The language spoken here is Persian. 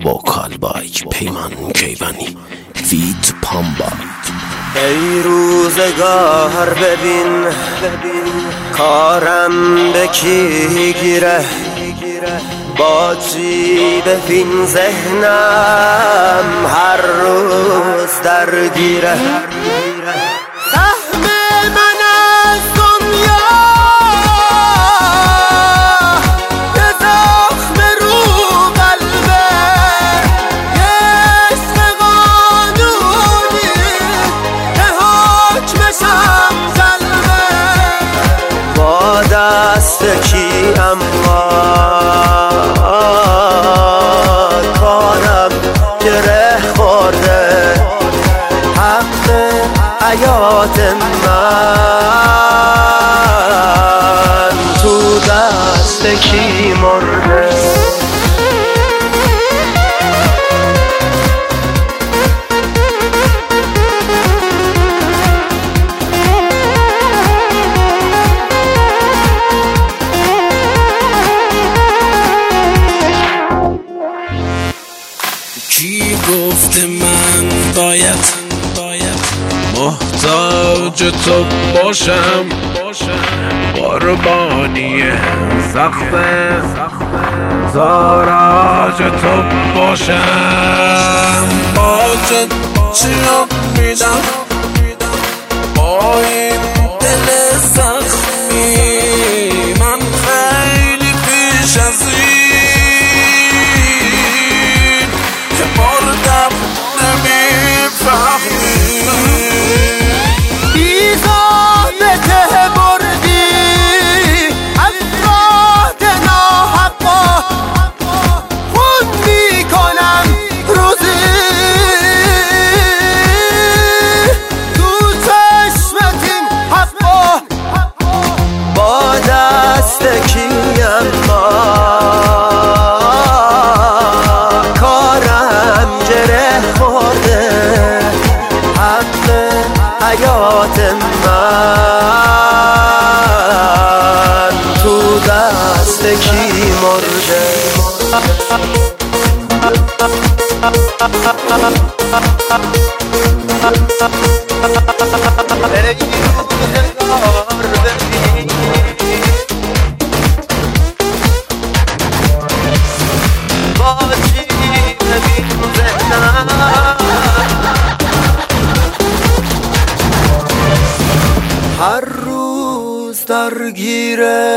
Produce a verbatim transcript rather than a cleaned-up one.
وکال بایک پیمان کیوانی فیت پامبا. ای روزگار ببین کارم به کی گیره، با چی ببین ذهنم هر روز درگیره. سهم من از دنیا یه زخم رو قلبه، یه عشق قانونی که حکمشم قلبه. با دست کی اما کارم گره خورده، حق حیات من تو دست کی مرده. کی گفته من باید محتاج تو باشم، قربانی سخت تاراج تو باشم. باجت چیا میدم با این دل زخمی، من خیلی پیش از این که بردم نمیفهمی. حیات من تو دست کی مرده. ای روزگار ببین با چی ببین ذهنم هر روز درگیره.